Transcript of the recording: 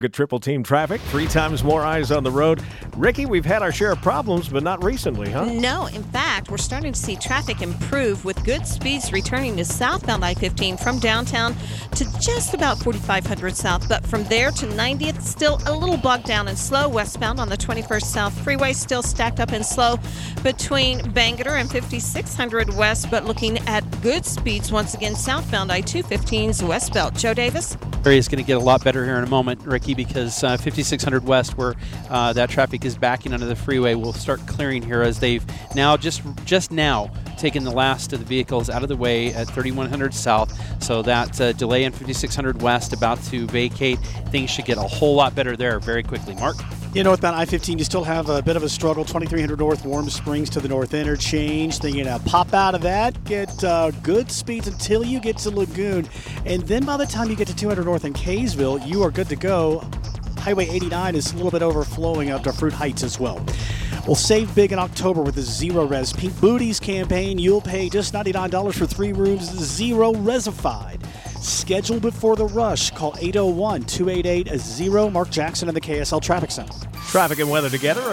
Good triple team traffic, 3 times more eyes on the road. Ricky, we've had our share of problems, but not recently, huh? No, in fact, we're starting to see traffic improve with good speeds returning to southbound I-15 from downtown to just about 4500 south. But from there to 90th, still a little bogged down and slow. Westbound on the 21st South Freeway, still stacked up and slow between Bangerter and 5600 west, but looking at good speeds once again southbound I-215's westbound. Joe Davis? Area is going to get a lot better here in a moment, Ricky, because 5600 west, where that traffic is backing onto the freeway, will start clearing here as they've now just now taken the last of the vehicles out of the way at 3100 south. So that delay in 5600 west about to vacate. Things should get a whole lot better there very quickly. Mark? Northbound I-15, you still have a bit of a struggle. 2300 north, Warm Springs to the north interchange. Then you're going to pop out of that, get good speeds until you get to Lagoon. And then by the time you get to 200 north in Kaysville, you are good to go. Highway 89 is a little bit overflowing up to Fruit Heights as well. We'll save big in October with the Zero Res Pink Booties campaign. You'll pay just $99 for 3 rooms, Zero Resified. Schedule before the rush. Call 801-288-0. Mark Jackson in the KSL Traffic Center. Traffic and weather together.